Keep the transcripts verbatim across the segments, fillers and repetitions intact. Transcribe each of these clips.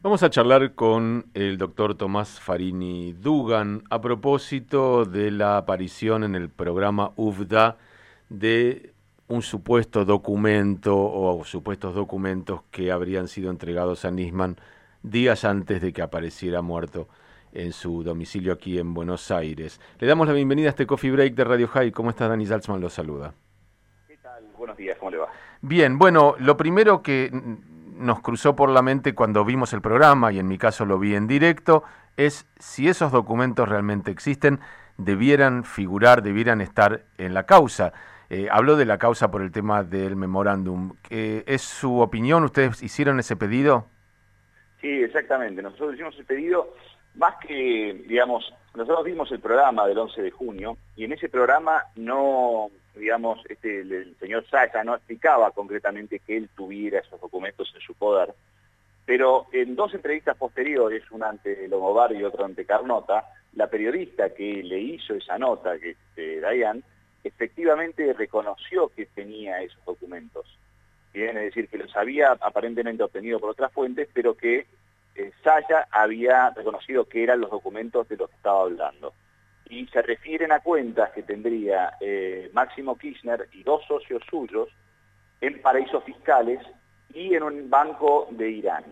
Vamos a charlar con el doctor Tomás Farini Dugan a propósito de la aparición en el programa U V D A de un supuesto documento o supuestos documentos que habrían sido entregados a Nisman días antes de que apareciera muerto en su domicilio aquí en Buenos Aires. Le damos la bienvenida a este Coffee Break de Radio High. ¿Cómo está? Dani Salzman lo saluda. ¿Qué tal? Buenos días, ¿cómo le va? Bien, bueno, lo primero que nos cruzó por la mente cuando vimos el programa, y en mi caso lo vi en directo, es si esos documentos realmente existen, debieran figurar, debieran estar en la causa. Eh, habló de la causa por el tema del memorándum. Eh, ¿Es su opinión? ¿Ustedes hicieron ese pedido? Sí, exactamente. Nosotros hicimos el pedido, más que, digamos, nosotros vimos el programa del once de junio, y en ese programa no, digamos, este, el, el señor Saya no explicaba concretamente que él tuviera esos documentos en su poder, pero en dos entrevistas posteriores, una ante Lomobar y otra ante Carnota, la periodista que le hizo esa nota, que es eh, Dayan, efectivamente reconoció que tenía esos documentos. Bien, es decir, que los había aparentemente obtenido por otras fuentes, pero que eh, Saya había reconocido que eran los documentos de los que estaba hablando. Y se refieren a cuentas que tendría eh, Máximo Kirchner y dos socios suyos en paraísos fiscales y en un banco de Irán.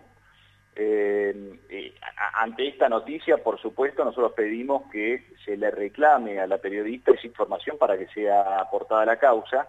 Eh, eh, a, ante esta noticia, por supuesto, nosotros pedimos que se le reclame a la periodista esa información para que sea aportada a la causa,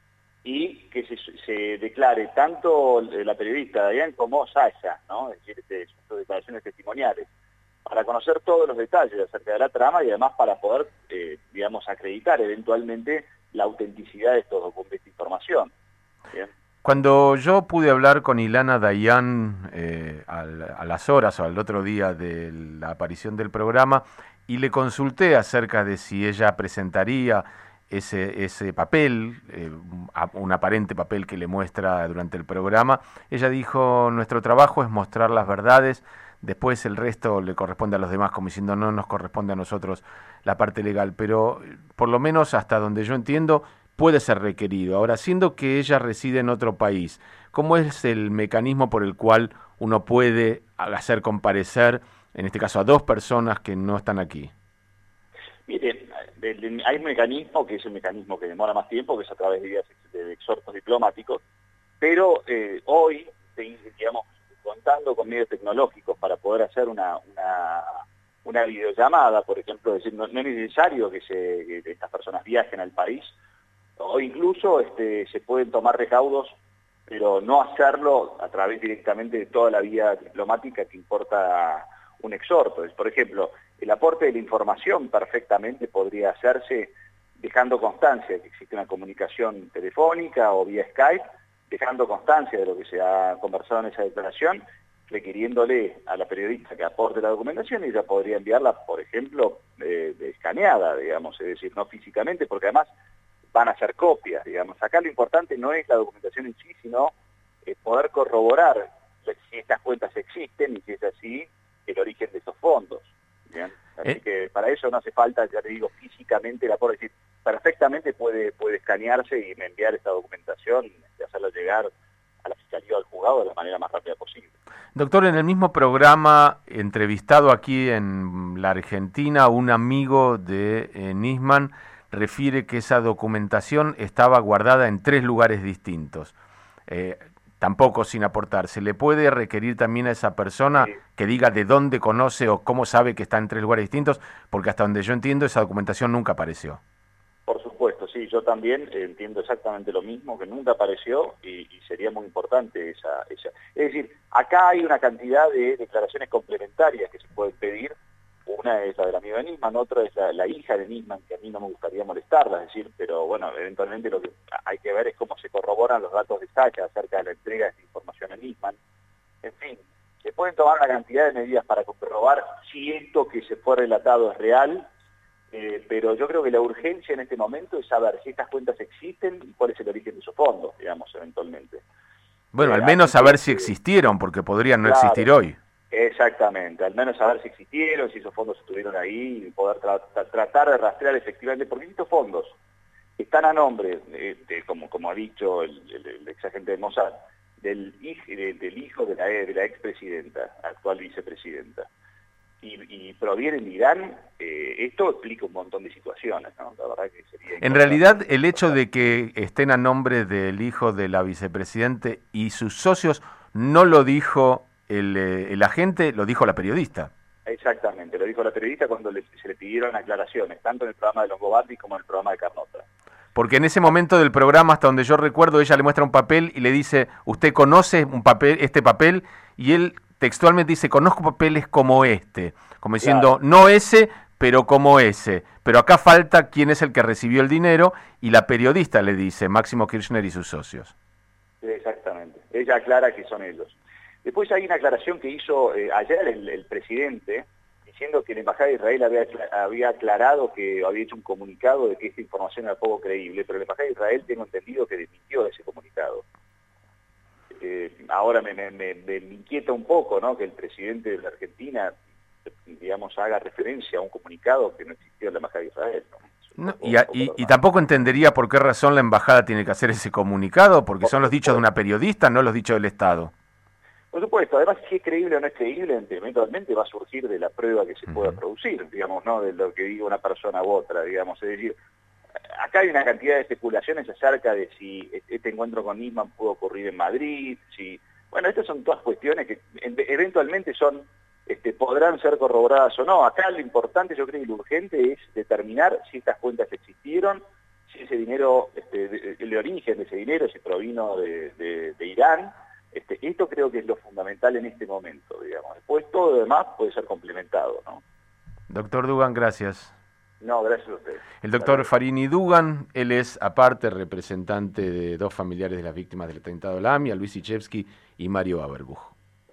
y que se, se declare tanto la periodista Dayan como Saya, ¿no? Es decir, este, sus declaraciones testimoniales, para conocer todos los detalles acerca de la trama y además para poder, eh, digamos, acreditar eventualmente la autenticidad de estos documentos, de esta información. ¿Bien? Cuando yo pude hablar con Ilana Dayan eh, al, a las horas o al otro día de la aparición del programa y le consulté acerca de si ella presentaría ese, ese papel, eh, un aparente papel que le muestra durante el programa, ella dijo: nuestro trabajo es mostrar las verdades, después el resto le corresponde a los demás, como diciendo no nos corresponde a nosotros la parte legal, pero por lo menos hasta donde yo entiendo puede ser requerido. Ahora, siendo que ella reside en otro país, ¿cómo es el mecanismo por el cual uno puede hacer comparecer, en este caso, a dos personas que no están aquí? Mire, hay un mecanismo que es el mecanismo que demora más tiempo, que es a través de, de exhortos diplomáticos, pero eh, hoy, digamos, contando con medios tecnológicos para poder hacer una, una, una videollamada, por ejemplo, es decir, no, no es necesario que, se, que estas personas viajen al país, o incluso este, se pueden tomar recaudos, pero no hacerlo a través directamente de toda la vía diplomática que importa un exhorto. Es, por ejemplo, el aporte de la información perfectamente podría hacerse dejando constancia de que existe una comunicación telefónica o vía Skype, dejando constancia de lo que se ha conversado en esa declaración, requiriéndole a la periodista que aporte la documentación, y ella podría enviarla, por ejemplo, eh, de escaneada, digamos, es decir, no físicamente, porque además van a ser copias, digamos. Acá lo importante no es la documentación en sí, sino eh, poder corroborar si estas cuentas existen y si es así, el origen de esos fondos. ¿Bien? Así Eh, que para eso no hace falta, ya le digo, físicamente la puedo decir, perfectamente puede, puede escanearse y enviar esta documentación y hacerla llegar a la fiscalía o al juzgado de la manera más rápida posible. Doctor, en el mismo programa, entrevistado aquí en la Argentina, un amigo de eh, Nisman refiere que esa documentación estaba guardada en tres lugares distintos. Eh, tampoco sin aportar. ¿Se le puede requerir también a esa persona Sí. que diga de dónde conoce o cómo sabe que está en tres lugares distintos? Porque hasta donde yo entiendo, esa documentación nunca apareció. Por supuesto, sí, yo también entiendo exactamente lo mismo, que nunca apareció y, y sería muy importante esa, esa... Es decir, acá hay una cantidad de declaraciones complementarias que se pueden pedir. Una es la del amigo de Nisman, otra es la, la hija de Nisman, que a mí no me gustaría molestarla, es decir, pero bueno, eventualmente lo que hay que ver es cómo se corroboran los datos de Saya acerca de la entrega de esta información a Nisman. En fin, se pueden tomar una cantidad de medidas para comprobar si esto que se fue relatado es real. Eh, pero yo creo que la urgencia en este momento es saber si estas cuentas existen y cuál es el origen de esos fondos, digamos, eventualmente. Bueno, Eh, al así menos que, saber si eh, existieron, porque podrían no existir claro, hoy. exactamente, al menos saber si existieron, si esos fondos estuvieron ahí, y poder tra tra tratar de rastrear efectivamente, porque estos fondos están a nombre, eh, de, como, como ha dicho el, el, el ex agente de Mossad, del, del, del hijo de la, de la expresidenta, actual vicepresidenta, y, y proviene de Irán, eh, esto explica un montón de situaciones, ¿no? La verdad que sería En realidad, el hecho de que estén a nombre del hijo de la vicepresidente y sus socios no lo dijo el, el agente, lo dijo la periodista. Exactamente, lo dijo la periodista cuando le, se le pidieron aclaraciones, tanto en el programa de Longobardi como en el programa de Carnota. Porque en ese momento del programa, hasta donde yo recuerdo, ella le muestra un papel y le dice, ¿usted conoce un papel, este papel? Y él textualmente dice, conozco papeles como este, como diciendo, claro, no ese, pero como ese. Pero acá falta quién es el que recibió el dinero, y la periodista le dice, Máximo Kirchner y sus socios. Exactamente, ella aclara que son ellos. Después hay una aclaración que hizo eh, ayer el, el presidente, diciendo que la Embajada de Israel había, había aclarado que había hecho un comunicado de que esta información era poco creíble, pero la Embajada de Israel tengo entendido que desmintió ese comunicado. Eh, ahora me, me, me, me inquieta un poco, ¿no?, que el presidente de la Argentina, digamos, haga referencia a un comunicado que no existió en la Embajada de Israel, ¿no? No, y, a, y, y tampoco entendería por qué razón la embajada tiene que hacer ese comunicado, porque son los dichos de una periodista, no los dichos del Estado. Por supuesto, además si es creíble o no es creíble, eventualmente va a surgir de la prueba que se pueda uh-huh. producir, digamos, no de lo que diga una persona u otra, digamos, es decir, acá hay una cantidad de especulaciones acerca de si este encuentro con Nisman pudo ocurrir en Madrid, si, bueno, estas son todas cuestiones que eventualmente son, este, podrán ser corroboradas o no. Acá lo importante, yo creo que lo urgente es determinar si estas cuentas existieron, si ese dinero, este, de, el origen de ese dinero, si provino de, de, de Irán. Este, esto creo que es lo fundamental en este momento, digamos. Después todo lo demás puede ser complementado, ¿no? Doctor Dugan, gracias. No, gracias a usted. El doctor Farini Dugan, él es aparte representante de dos familiares de las víctimas del atentado Lamy, Luis Ichevsky y Mario Averbuch.